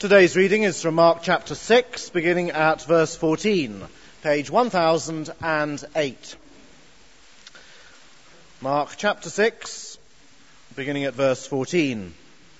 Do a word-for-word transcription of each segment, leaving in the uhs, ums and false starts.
Today's reading is from Mark chapter six, beginning at verse fourteen, page one thousand eight. Mark chapter six, beginning at verse fourteen.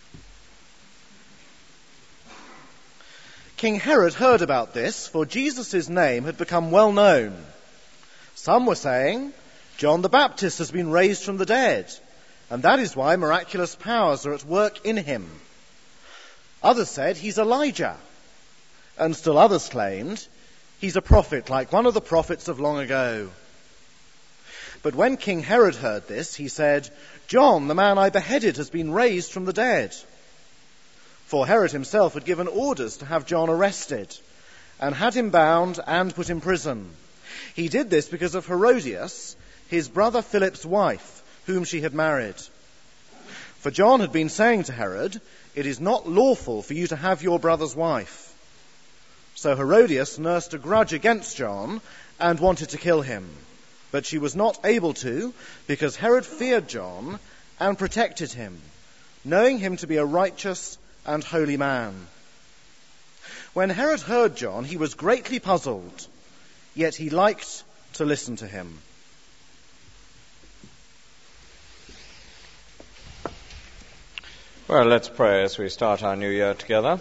King Herod heard about this, for Jesus' name had become well known. Some were saying, John the Baptist has been raised from the dead, and that is why miraculous powers are at work in him. Others said, he's Elijah. And still others claimed, he's a prophet, like one of the prophets of long ago. But when King Herod heard this, he said, John, the man I beheaded, has been raised from the dead. For Herod himself had given orders to have John arrested, and had him bound and put in prison. He did this because of Herodias, his brother Philip's wife, whom she had married. For John had been saying to Herod, it is not lawful for you to have your brother's wife. So Herodias nursed a grudge against John and wanted to kill him. But she was not able to, because Herod feared John and protected him, knowing him to be a righteous and holy man. When Herod heard John, he was greatly puzzled, yet he liked to listen to him. Well, let's pray as we start our new year together,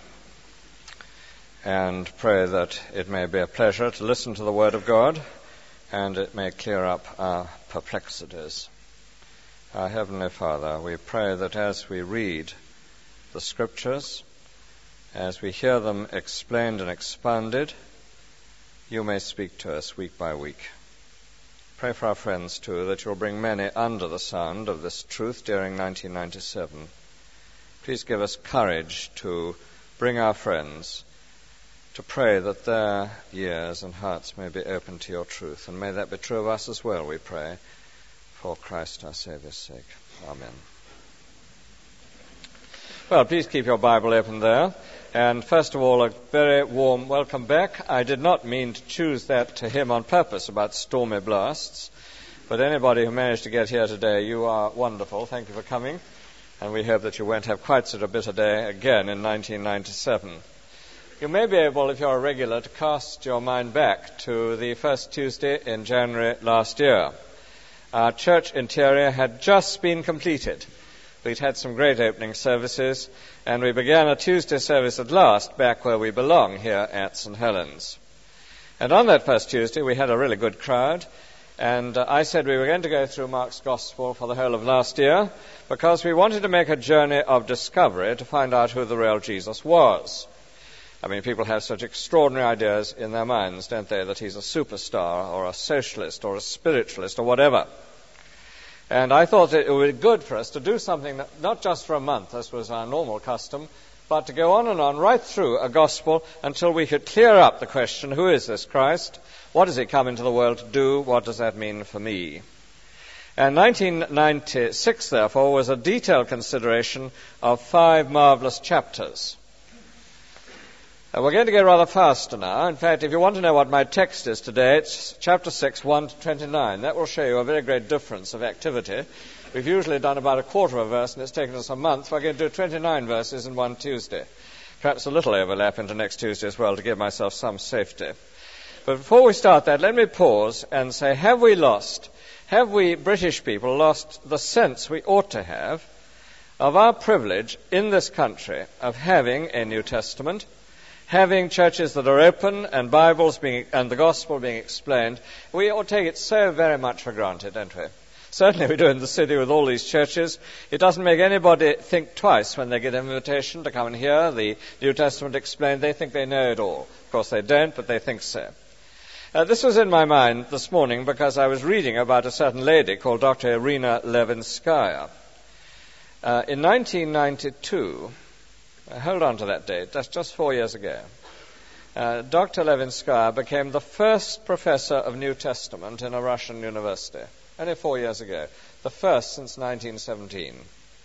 and pray that it may be a pleasure to listen to the Word of God, and it may clear up our perplexities. Our Heavenly Father, we pray that as we read the Scriptures, as we hear them explained and expounded, you may speak to us week by week. Pray for our friends, too, that you'll bring many under the sound of this truth during nineteen ninety-seven. Please give us courage to bring our friends, to pray that their ears and hearts may be open to your truth. And may that be true of us as well, we pray, for Christ our Saviour's sake. Amen. Well, please keep your Bible open there. And first of all, a very warm welcome back. I did not mean to choose that hymn on purpose about stormy blasts, but anybody who managed to get here today, you are wonderful. Thank you for coming. And we hope that you won't have quite such a bitter day again in nineteen ninety-seven. You may be able, if you're a regular, to cast your mind back to the first Tuesday in January last year. Our church interior had just been completed. We'd had some great opening services, and we began a Tuesday service at last back where we belong, here at Saint Helens. And on that first Tuesday, we had a really good crowd, and uh, I said we were going to go through Mark's Gospel for the whole of last year because we wanted to make a journey of discovery to find out who the real Jesus was. I mean, people have such extraordinary ideas in their minds, don't they, that he's a superstar or a socialist or a spiritualist or whatever. And I thought it would be good for us to do something that, not just for a month, as was our normal custom, but to go on and on right through a gospel until we could clear up the question, who is this Christ? What does he come into the world to do? What does that mean for me? And nineteen ninety-six, therefore, was a detailed consideration of five marvelous chapters. Uh, we're going to go rather faster now. In fact, if you want to know what my text is today, it's chapter six, one to twenty-nine. That will show you a very great difference of activity. We've usually done about a quarter of a verse, and it's taken us a month. We're going to do twenty-nine verses in one Tuesday. Perhaps a little overlap into next Tuesday as well to give myself some safety. But before we start that, let me pause and say, have we lost, have we British people lost the sense we ought to have of our privilege in this country of having a New Testament, having churches that are open and Bibles being and the gospel being explained? We ought to take it so very much for granted, don't we? Certainly we do in the city with all these churches. It doesn't make anybody think twice when they get an invitation to come and hear the New Testament explained. They think they know it all. Of course they don't, but they think so. Uh, this was in my mind this morning because I was reading about a certain lady called Doctor Irina Levinskaya. Uh, in nineteen ninety-two, uh, hold on to that date, that's just four years ago, uh, Doctor Levinskaya became the first professor of New Testament in a Russian university. Only four years ago, the first since nineteen seventeen.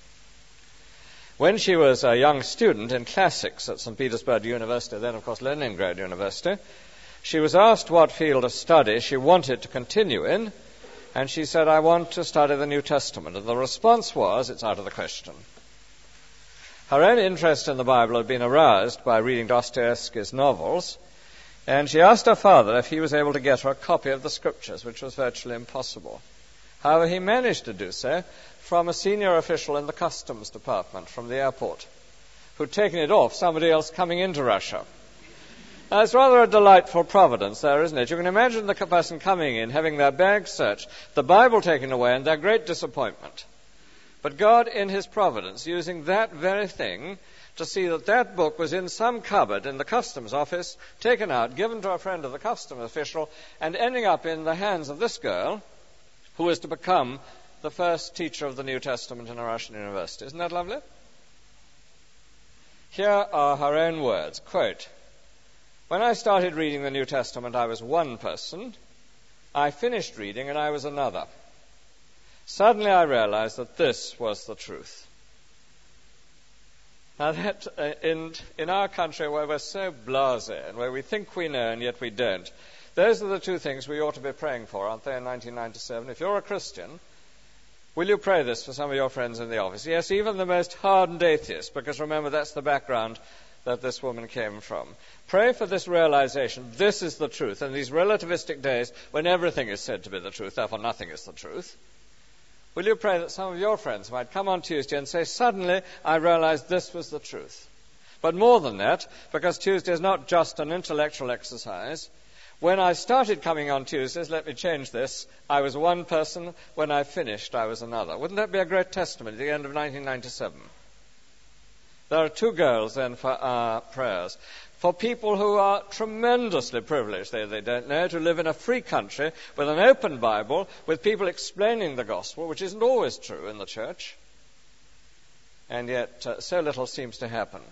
When she was a young student in classics at Saint Petersburg University, then of course Leningrad University, she was asked what field of study she wanted to continue in, and she said, I want to study the New Testament. And the response was, it's out of the question. Her own interest in the Bible had been aroused by reading Dostoevsky's novels, and she asked her father if he was able to get her a copy of the Scriptures, which was virtually impossible. However, he managed to do so from a senior official in the customs department from the airport, who'd taken it off somebody else coming into Russia. Now, it's rather a delightful providence there, isn't it? You can imagine the person coming in, having their bag searched, the Bible taken away, and their great disappointment. But God, in his providence, using that very thing to see that that book was in some cupboard in the customs office, taken out, given to a friend of the customs official, and ending up in the hands of this girl, who was to become the first teacher of the New Testament in a Russian university. Isn't that lovely? Here are her own words, quote, "When I started reading the New Testament, I was one person. I finished reading and I was another. Suddenly I realized that this was the truth." Now that, uh, in, in our country where we're so blasé and where we think we know and yet we don't, those are the two things we ought to be praying for, aren't they, in nineteen ninety-seven? If you're a Christian, will you pray this for some of your friends in the office? Yes, even the most hardened atheists, because remember, that's the background that this woman came from. Pray for this realization, this is the truth, in these relativistic days when everything is said to be the truth, therefore nothing is the truth. Will you pray that some of your friends might come on Tuesday and say, suddenly I realized this was the truth. But more than that, because Tuesday is not just an intellectual exercise, when I started coming on Tuesdays, let me change this, I was one person. When I finished, I was another. Wouldn't that be a great testimony at the end of nineteen ninety-seven? There are two girls then for our prayers. For people who are tremendously privileged, they, they don't know, to live in a free country with an open Bible, with people explaining the gospel, which isn't always true in the church. And yet uh, so little seems to happen.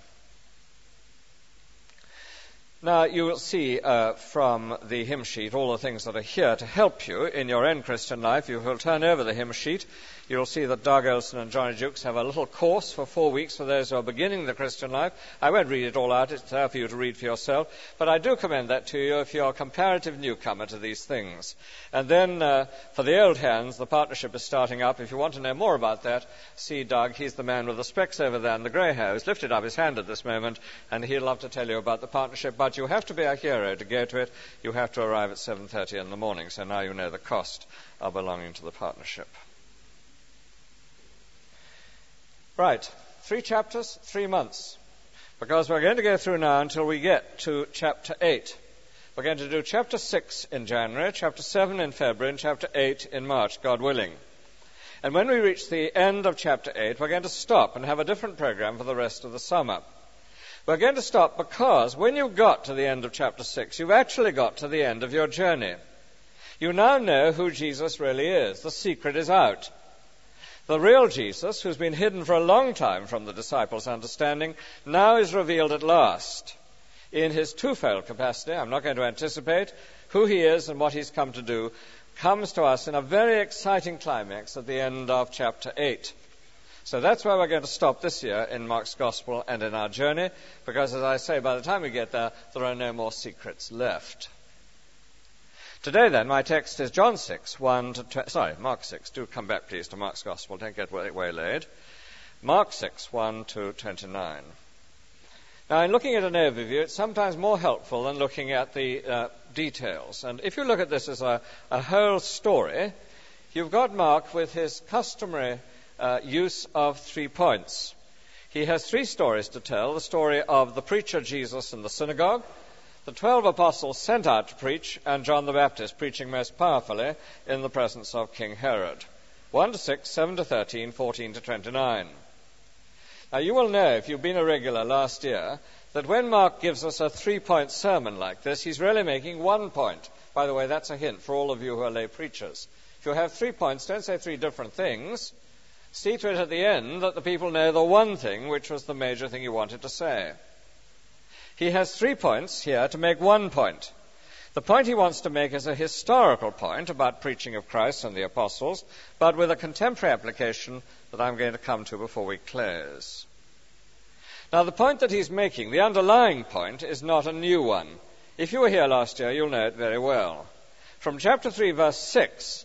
Now, you will see uh, from the hymn sheet all the things that are here to help you in your own Christian life. You will turn over the hymn sheet. You'll see that Doug Olson and Johnny Jukes have a little course for four weeks for those who are beginning the Christian life. I won't read it all out. It's there for you to read for yourself. But I do commend that to you if you're a comparative newcomer to these things. And then uh, for the old hands, the partnership is starting up. If you want to know more about that, see Doug. He's the man with the specs over there and the grey hair who's lifted up his hand at this moment, and he'll love to tell you about the partnership. But you have to be a hero to go to it. You have to arrive at seven thirty in the morning. So now you know the cost of belonging to the partnership. Right, three chapters, three months, because we're going to go through now until we get to chapter eight. We're going to do chapter six in January, chapter seven in February, and chapter eight in March, God willing. And when we reach the end of chapter eight, we're going to stop and have a different program for the rest of the summer. We're going to stop because when you got to the end of chapter six, you've actually got to the end of your journey. You now know who Jesus really is. The secret is out. The real Jesus, who's been hidden for a long time from the disciples' understanding, now is revealed at last in his twofold capacity. I'm not going to anticipate who he is and what he's come to do. Comes to us in a very exciting climax at the end of chapter eight. So that's where we're going to stop this year in Mark's Gospel and in our journey, because, as I say, by the time we get there, there are no more secrets left. Today, then, my text is John six, one to tw- sorry, Mark six. Do come back, please, to Mark's Gospel. Don't get way- waylaid. Mark six, one to twenty-nine. Now, in looking at an overview, it's sometimes more helpful than looking at the uh, details. And if you look at this as a, a whole story, you've got Mark with his customary uh, use of three points. He has three stories to tell: the story of the preacher Jesus in the synagogue, the twelve apostles sent out to preach, and John the Baptist preaching most powerfully in the presence of King Herod. one to six, seven to thirteen, fourteen to twenty-nine. Now you will know, if you've been a regular last year, that when Mark gives us a three-point sermon like this, he's really making one point. By the way, that's a hint for all of you who are lay preachers. If you have three points, don't say three different things. See to it at the end that the people know the one thing, which was the major thing you wanted to say. He has three points here to make one point. The point he wants to make is a historical point about preaching of Christ and the apostles, but with a contemporary application that I'm going to come to before we close. Now, the point that he's making, the underlying point, is not a new one. If you were here last year, you'll know it very well. From chapter three, verse six,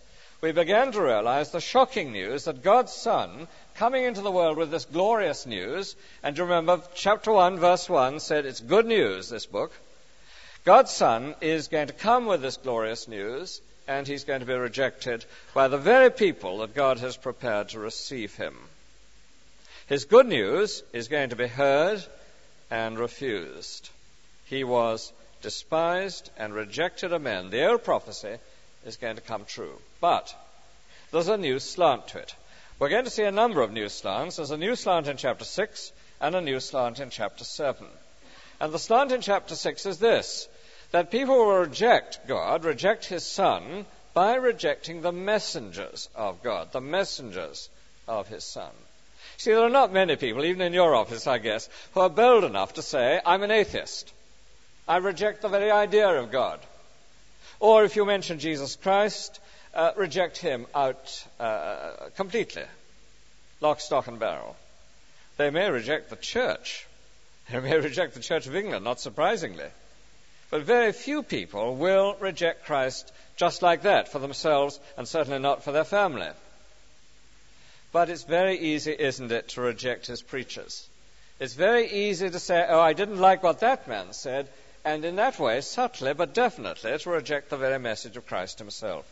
we began to realize the shocking news that God's Son, coming into the world with this glorious news, and you remember chapter one, verse one said it's good news, this book. God's Son is going to come with this glorious news, and he's going to be rejected by the very people that God has prepared to receive him. His good news is going to be heard and refused. He was despised and rejected of men. The old prophecy is going to come true. But there's a new slant to it. We're going to see a number of new slants. There's a new slant in chapter six and a new slant in chapter seven. And the slant in chapter six is this, that people will reject God, reject his Son, by rejecting the messengers of God, the messengers of his Son. See, there are not many people, even in your office, I guess, who are bold enough to say, I'm an atheist. I reject the very idea of God. Or if you mention Jesus Christ, uh, reject him out uh, completely, lock, stock, and barrel. They may reject the church. They may reject the Church of England, not surprisingly. But very few people will reject Christ just like that for themselves, and certainly not for their family. But it's very easy, isn't it, to reject his preachers. It's very easy to say, oh, I didn't like what that man said, and in that way, subtly but definitely, to reject the very message of Christ himself.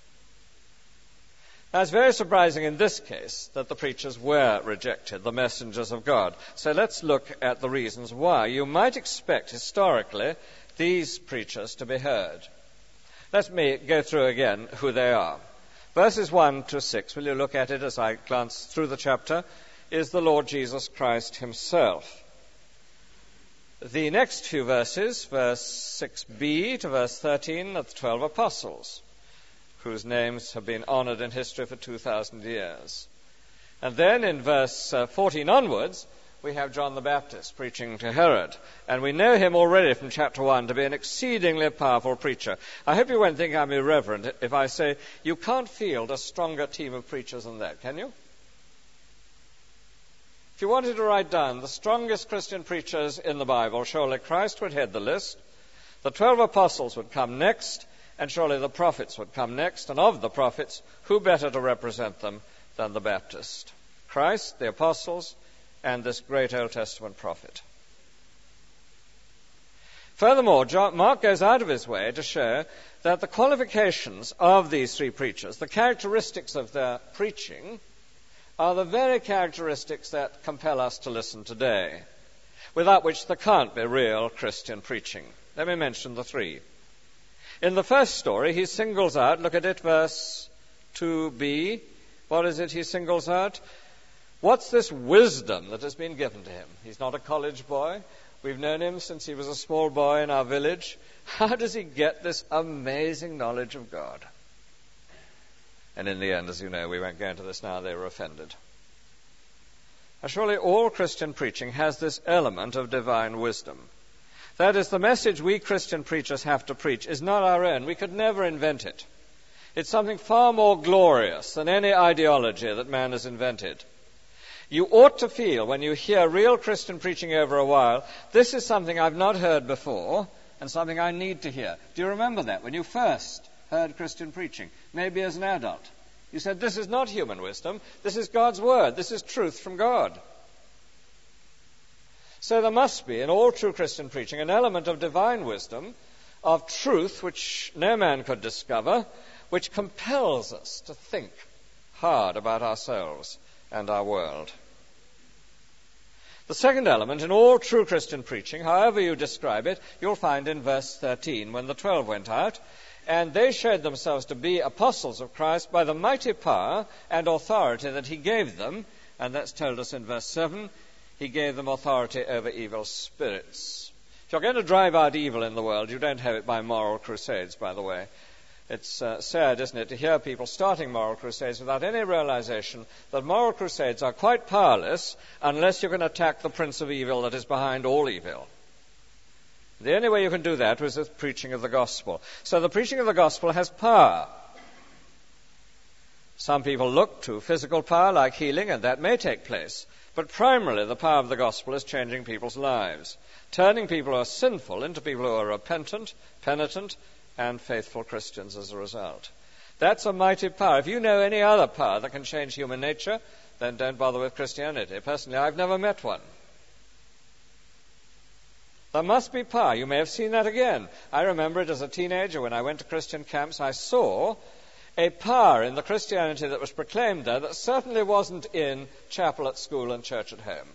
Now, it's very surprising in this case that the preachers were rejected, the messengers of God. So let's look at the reasons why. You might expect, historically, these preachers to be heard. Let me go through again who they are. Verses one to six, will you look at it as I glance through the chapter, is the Lord Jesus Christ himself. The next few verses, verse six b to verse thirteen, are the twelve apostles, whose names have been honored in history for two thousand years. And then in verse uh, fourteen onwards, we have John the Baptist preaching to Herod. And we know him already from chapter one to be an exceedingly powerful preacher. I hope you won't think I'm irreverent if I say you can't field a stronger team of preachers than that, can you? If you wanted to write down the strongest Christian preachers in the Bible, surely Christ would head the list, the twelve apostles would come next, and surely the prophets would come next. And of the prophets, who better to represent them than the Baptist? Christ, the apostles, and this great Old Testament prophet. Furthermore, John, Mark goes out of his way to show that the qualifications of these three preachers, the characteristics of their preaching, are the very characteristics that compel us to listen today, without which there can't be real Christian preaching. Let me mention the three. In the first story, he singles out, look at it, verse two b. What is it he singles out? What's this wisdom that has been given to him? He's not a college boy. We've known him since he was a small boy in our village. How does he get this amazing knowledge of God? And in the end, as you know, we won't go into this now, they were offended. Now, surely all Christian preaching has this element of divine wisdom. That is, the message we Christian preachers have to preach is not our own. We could never invent it. It's something far more glorious than any ideology that man has invented. You ought to feel, when you hear real Christian preaching over a while, this is something I've not heard before and something I need to hear. Do you remember that when you first heard Christian preaching, maybe as an adult? You said, this is not human wisdom. This is God's word. This is truth from God. So there must be, in all true Christian preaching, an element of divine wisdom, of truth which no man could discover, which compels us to think hard about ourselves and our world. The second element in all true Christian preaching, however you describe it, you'll find in verse thirteen, when the twelve went out, and they showed themselves to be apostles of Christ by the mighty power and authority that he gave them, and that's told us in verse seven, he gave them authority over evil spirits. If you're going to drive out evil in the world, you don't have it by moral crusades, by the way. It's uh, sad, isn't it, to hear people starting moral crusades without any realization that moral crusades are quite powerless unless you can attack the prince of evil that is behind all evil. The only way you can do that was with preaching of the gospel. So the preaching of the gospel has power. Some people look to physical power like healing, and that may take place. But primarily the power of the gospel is changing people's lives, turning people who are sinful into people who are repentant, penitent, and faithful Christians as a result. That's a mighty power. If you know any other power that can change human nature, then don't bother with Christianity. Personally, I've never met one. There must be power. You may have seen that again. I remember it as a teenager when I went to Christian camps. I saw a power in the Christianity that was proclaimed there that certainly wasn't in chapel at school and church at home.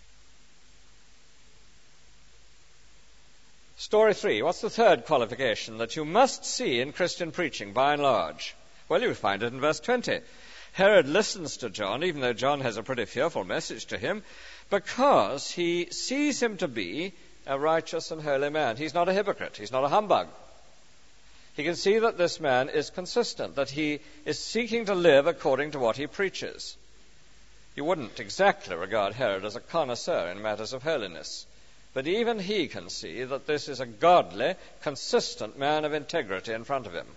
Story three. What's the third qualification that you must see in Christian preaching, by and large? Well, you find it in verse twenty. Herod listens to John, even though John has a pretty fearful message to him, because he sees him to be a righteous and holy man. He's not a hypocrite. He's not a humbug. He can see that this man is consistent, that he is seeking to live according to what he preaches. You wouldn't exactly regard Herod as a connoisseur in matters of holiness, but even he can see that this is a godly, consistent man of integrity in front of him.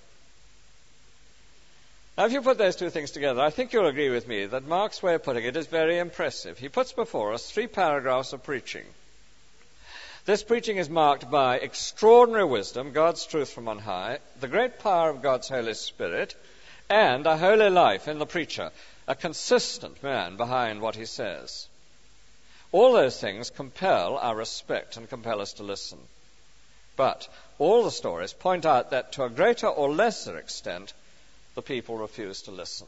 Now, if you put those two things together, I think you'll agree with me that Mark's way of putting it is very impressive. He puts before us three paragraphs of preaching. This preaching is marked by extraordinary wisdom, God's truth from on high, the great power of God's Holy Spirit, and a holy life in the preacher, a consistent man behind what he says. All those things compel our respect and compel us to listen. But all the stories point out that to a greater or lesser extent, the people refuse to listen.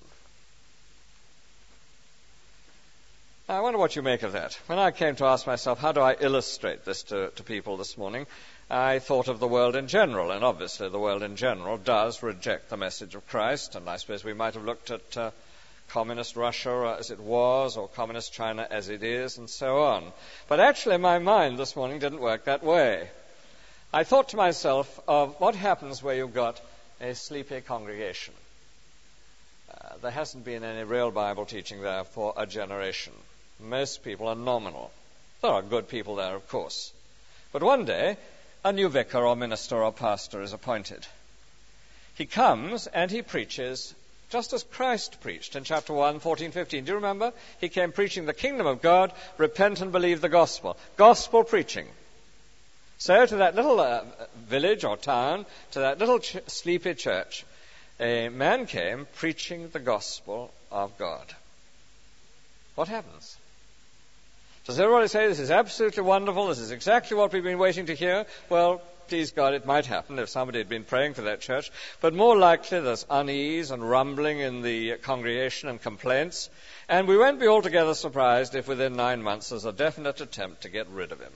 I wonder what you make of that. When I came to ask myself, how do I illustrate this to, to people this morning, I thought of the world in general, and obviously the world in general does reject the message of Christ, and I suppose we might have looked at uh, communist Russia as it was, or communist China as it is, and so on. But actually my mind this morning didn't work that way. I thought to myself of what happens where you've got a sleepy congregation. Uh, there hasn't been any real Bible teaching there for a generation. Most people are nominal. There are good people there, of course. But one day, a new vicar or minister or pastor is appointed. He comes and he preaches just as Christ preached in chapter one, fourteen, fifteen. Do you remember? He came preaching the kingdom of God, repent and believe the gospel. Gospel preaching. So to that little uh, village or town, to that little ch- sleepy church, a man came preaching the gospel of God. What happens? Does everybody say, this is absolutely wonderful, this is exactly what we've been waiting to hear? Well, please God, it might happen if somebody had been praying for that church. But more likely there's unease and rumbling in the congregation and complaints. And we won't be altogether surprised if within nine months there's a definite attempt to get rid of him.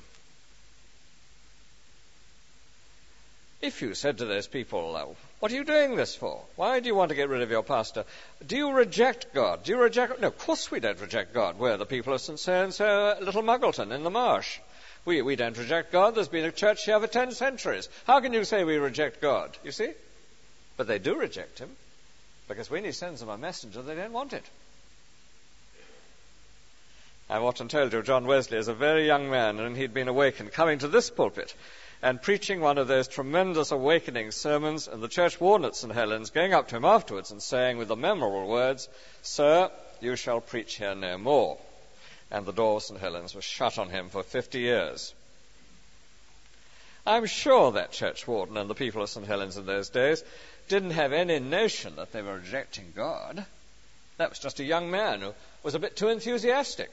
If you said to those people, oh, what are you doing this for? Why do you want to get rid of your pastor? Do you reject God? Do you reject... No, of course we don't reject God. We're the people of Saint So-and-so, Little Muggleton in the marsh. We, we don't reject God. There's been a church here for ten centuries. How can you say we reject God? You see? But they do reject him, because when he sends them a messenger, they don't want it. I've often told you John Wesley is a very young man, and he'd been awakened coming to this pulpit and preaching one of those tremendous awakening sermons, and the church warden at Saint Helens going up to him afterwards and saying with the memorable words, "Sir, you shall preach here no more." And the door of Saint Helens was shut on him for fifty years. I'm sure that church warden and the people of Saint Helens in those days didn't have any notion that they were rejecting God. That was just a young man who was a bit too enthusiastic.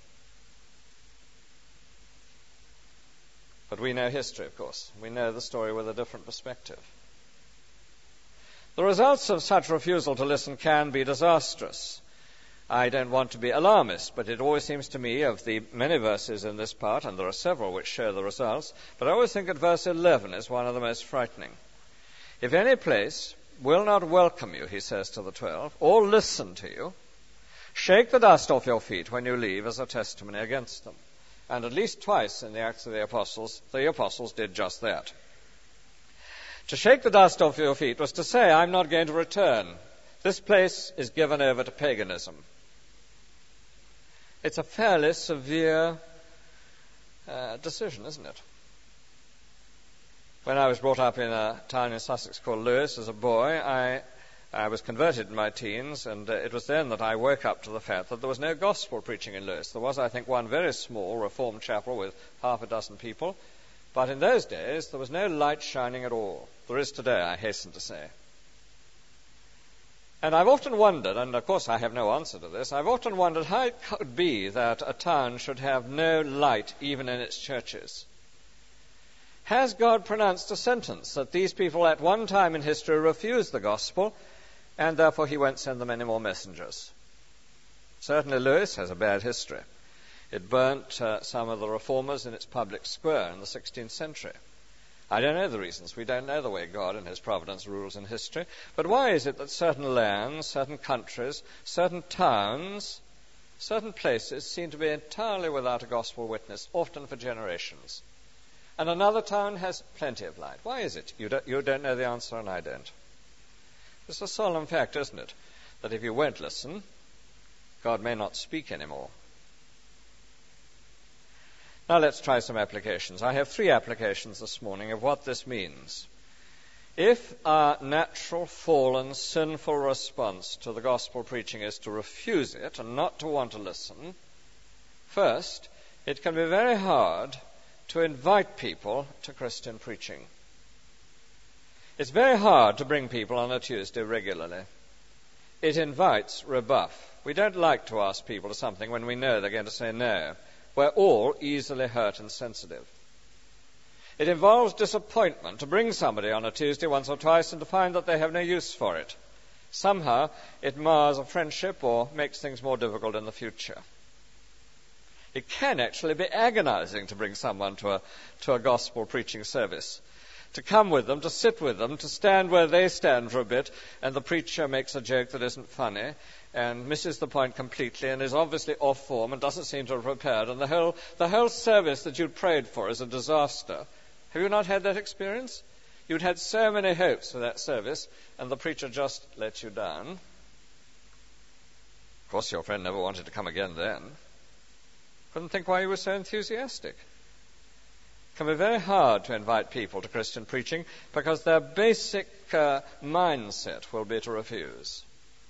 But we know history, of course. We know the story with a different perspective. The results of such refusal to listen can be disastrous. I don't want to be alarmist, but it always seems to me of the many verses in this part, and there are several which show the results, but I always think that verse eleven is one of the most frightening. If any place will not welcome you, he says to the twelve, or listen to you, shake the dust off your feet when you leave as a testimony against them. And at least twice in the Acts of the Apostles, the apostles did just that. To shake the dust off your feet was to say, I'm not going to return. This place is given over to paganism. It's a fairly severe uh, decision, isn't it? When I was brought up in a town in Sussex called Lewes as a boy, I I was converted in my teens, and uh, it was then that I woke up to the fact that there was no gospel preaching in Lewes. There was, I think, one very small Reformed chapel with half a dozen people, but in those days there was no light shining at all. There is today, I hasten to say. And I've often wondered, and of course I have no answer to this, I've often wondered how it could be that a town should have no light even in its churches. Has God pronounced a sentence that these people at one time in history refused the gospel, and therefore he won't send them any more messengers? Certainly Lewis has a bad history. It burnt uh, some of the reformers in its public square in the sixteenth century. I don't know the reasons. We don't know the way God in his providence rules in history. But why is it that certain lands, certain countries, certain towns, certain places seem to be entirely without a gospel witness, often for generations? And another town has plenty of light. Why is it? You don't, you don't know the answer, and I don't. It's a solemn fact, isn't it, that if you won't listen, God may not speak anymore. Now let's try some applications. I have three applications this morning of what this means. If our natural, fallen, sinful response to the gospel preaching is to refuse it and not to want to listen, first, it can be very hard to invite people to Christian preaching. It's very hard to bring people on a Tuesday regularly. It invites rebuff. We don't like to ask people to something when we know they're going to say no. We're all easily hurt and sensitive. It involves disappointment to bring somebody on a Tuesday once or twice and to find that they have no use for it. Somehow it mars a friendship or makes things more difficult in the future. It can actually be agonizing to bring someone to a, to a gospel preaching service. To come with them, to sit with them, to stand where they stand for a bit, and the preacher makes a joke that isn't funny and misses the point completely and is obviously off form and doesn't seem to have prepared, and the whole, the whole service that you'd prayed for is a disaster. Have you not had that experience? You'd had so many hopes for that service, and the preacher just let you down. Of course, your friend never wanted to come again then. Couldn't think why you were so enthusiastic. It can be very hard to invite people to Christian preaching because their basic uh, mindset will be to refuse.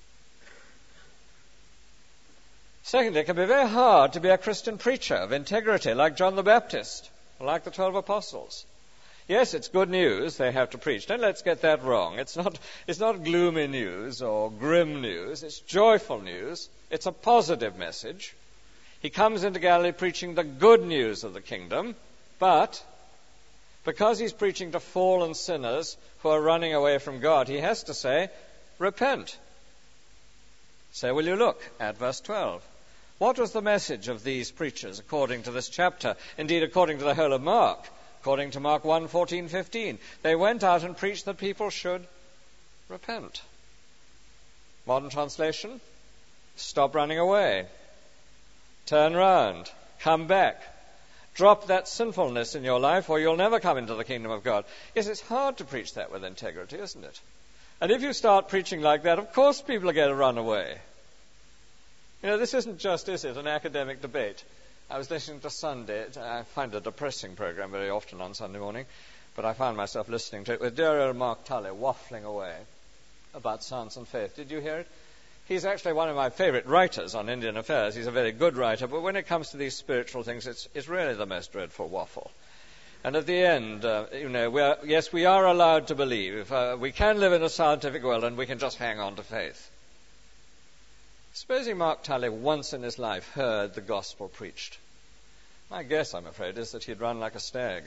Secondly, it can be very hard to be a Christian preacher of integrity like John the Baptist, or like the twelve apostles. Yes, it's good news they have to preach. Don't let's get that wrong. It's not, it's not gloomy news or grim news. It's joyful news. It's a positive message. He comes into Galilee preaching the good news of the kingdom, but because he's preaching to fallen sinners who are running away from God, he has to say, repent. So will you look at verse twelve. What was the message of these preachers according to this chapter? Indeed, according to the whole of Mark, according to Mark one, fourteen, fifteen. They went out and preached that people should repent. Modern translation, stop running away. Turn round. Come back. Drop that sinfulness in your life or you'll never come into the kingdom of God. Yes, it's hard to preach that with integrity, isn't it? And if you start preaching like that, of course people are going to run away. You know, this isn't just, is it, an academic debate. I was listening to Sunday. I find a depressing program very often on Sunday morning, but I found myself listening to it with dear old Mark Tully waffling away about science and faith. Did you hear it? He's actually one of my favorite writers on Indian affairs. He's a very good writer, but when it comes to these spiritual things, it's, it's really the most dreadful waffle. And at the end, uh, you know, we are, yes, we are allowed to believe. Uh, we can live in a scientific world and we can just hang on to faith. Supposing Mark Tully once in his life heard the gospel preached. My guess, I'm afraid, is that he'd run like a stag.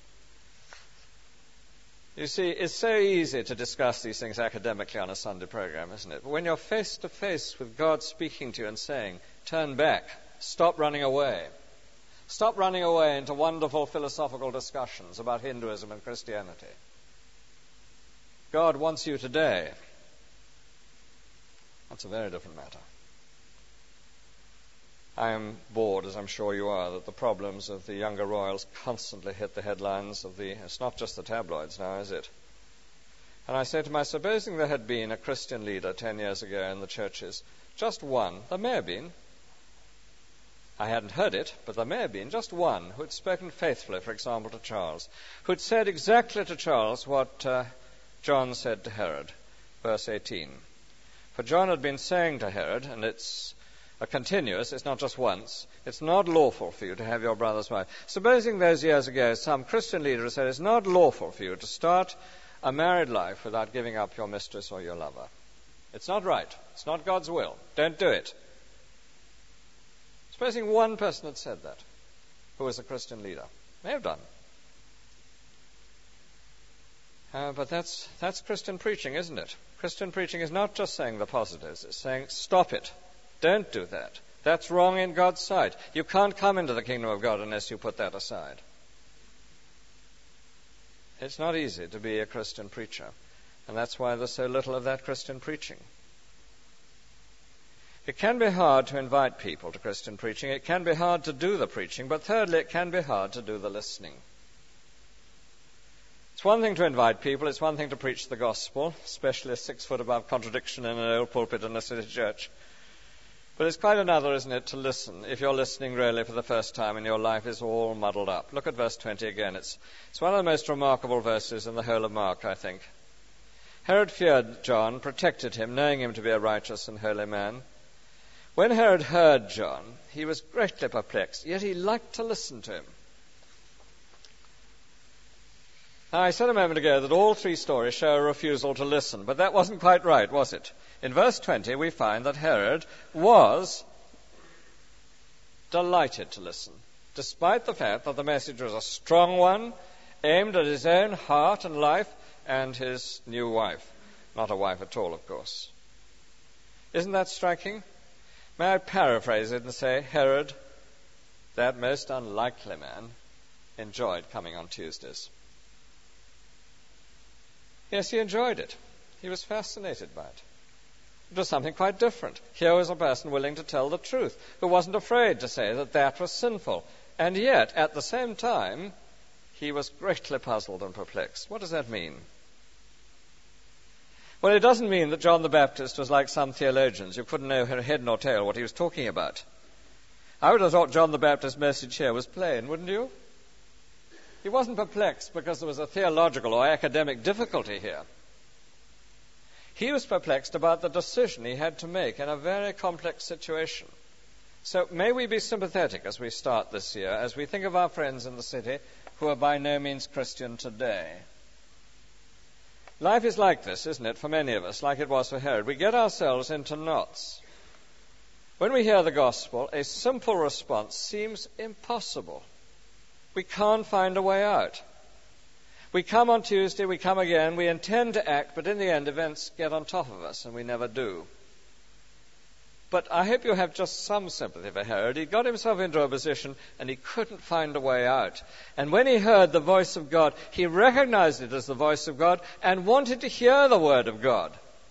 You see, it's so easy to discuss these things academically on a Sunday program, isn't it? But when you're face to face with God speaking to you and saying, turn back, stop running away. Stop running away into wonderful philosophical discussions about Hinduism and Christianity. God wants you today. That's a very different matter. I am bored, as I'm sure you are, that the problems of the younger royals constantly hit the headlines of the... It's not just the tabloids now, is it? And I say to myself, supposing there had been a Christian leader ten years ago in the churches, just one, there may have been, I hadn't heard it, but there may have been just one who had spoken faithfully, for example, to Charles, who had said exactly to Charles what uh, John said to Herod, verse eighteen. For John had been saying to Herod, and it's a continuous, it's not just once, it's not lawful for you to have your brother's wife. Supposing those years ago some Christian leader said it's not lawful for you to start a married life without giving up your mistress or your lover. It's not right. It's not God's will. Don't do it. Supposing one person had said that, who was a Christian leader. May have done. Uh, but that's that's Christian preaching, isn't it? Christian preaching is not just saying the positives. It's saying, stop it. Don't do that. That's wrong in God's sight. You can't come into the kingdom of God unless you put that aside. It's not easy to be a Christian preacher. And that's why there's so little of that Christian preaching. It can be hard to invite people to Christian preaching. It can be hard to do the preaching. But thirdly, it can be hard to do the listening. It's one thing to invite people. It's one thing to preach the gospel, especially a six foot above contradiction in an old pulpit in a city church. But it's quite another, isn't it, to listen, if you're listening really for the first time and your life is all muddled up. Look at verse twenty again. It's, it's one of the most remarkable verses in the whole of Mark, I think. Herod feared John, protected him, knowing him to be a righteous and holy man. When Herod heard John, he was greatly perplexed, yet he liked to listen to him. Now, I said a moment ago that all three stories show a refusal to listen, but that wasn't quite right, was it? In verse twenty, we find that Herod was delighted to listen, despite the fact that the message was a strong one, aimed at his own heart and life and his new wife. Not a wife at all, of course. Isn't that striking? May I paraphrase it and say, Herod, that most unlikely man, enjoyed coming on Tuesdays. Yes, he enjoyed it. He was fascinated by it. It was something quite different. Here was a person willing to tell the truth, who wasn't afraid to say that that was sinful. And yet, at the same time, he was greatly puzzled and perplexed. What does that mean? Well, it doesn't mean that John the Baptist was like some theologians. You couldn't know head nor tail what he was talking about. I would have thought John the Baptist's message here was plain, wouldn't you? He wasn't perplexed because there was a theological or academic difficulty here. He was perplexed about the decision he had to make in a very complex situation. So may we be sympathetic as we start this year, as we think of our friends in the city who are by no means Christian today. Life is like this, isn't it, for many of us, like it was for Herod. We get ourselves into knots. When we hear the gospel, a simple response seems impossible. We can't find a way out. We come on Tuesday, we come again, we intend to act, but in the end events get on top of us and we never do. But I hope you have just some sympathy for Herod. He got himself into a position and he couldn't find a way out. And when he heard the voice of God, he recognized it as the voice of God and wanted to hear the word of God.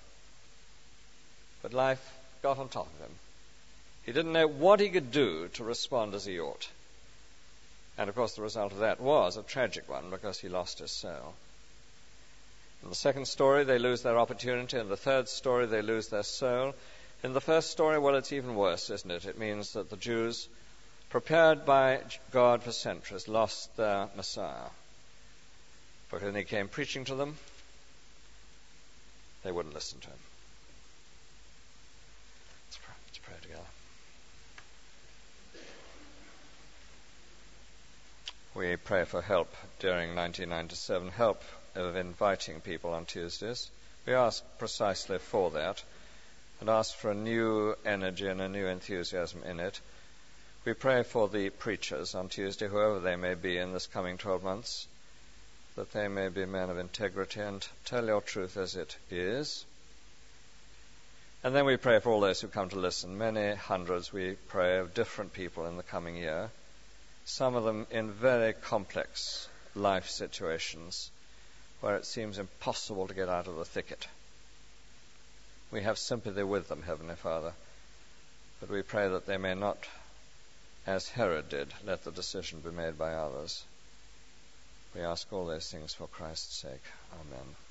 But life got on top of him. He didn't know what he could do to respond as he ought. And, of course, the result of that was a tragic one because he lost his soul. In the second story, they lose their opportunity. In the third story, they lose their soul. In the first story, well, it's even worse, isn't it? It means that the Jews, prepared by God for centuries, lost their Messiah. Because when he came preaching to them, they wouldn't listen to him. Let's pray, let's pray together. We pray for help during nineteen ninety-seven, help of inviting people on Tuesdays. We ask precisely for that and ask for a new energy and a new enthusiasm in it. We pray for the preachers on Tuesday, whoever they may be in this coming twelve months, that they may be men of integrity and tell your truth as it is. And then we pray for all those who come to listen. Many hundreds, we pray, of different people in the coming year, some of them in very complex life situations where it seems impossible to get out of the thicket. We have sympathy with them, Heavenly Father, but we pray that they may not, as Herod did, let the decision be made by others. We ask all those things for Christ's sake. Amen.